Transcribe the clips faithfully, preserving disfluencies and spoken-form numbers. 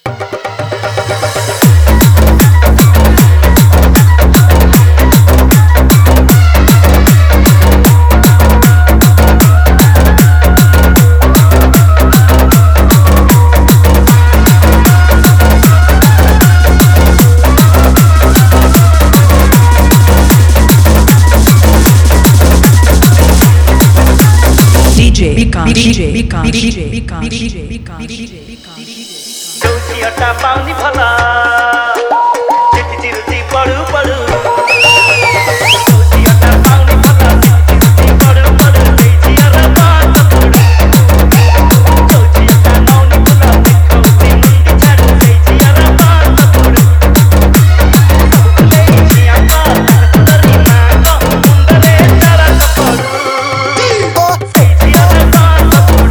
D J Vikas, D J Vikas, D J Vikas, D J Vikas, D J Vikas. Joshi अटा पानी भला, चिट्ठी चिरुची पड़ू पड़ू. जोशी अटा पानी भला, चिट्ठी पड़ू पड़ू. लेजी अरा बात पड़ू. जोशी अटा नौनी भला, खोती मुंडी झाड़ू. लेजी अरा बात पड़ू. लेजी अटा तरी नाको मुंडले तारा पड़ू. लेजी अरा बात पड़ू.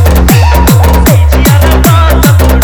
लेजी अरा बात पड़ू.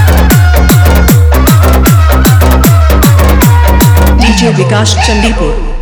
D J Vikas Chandipur.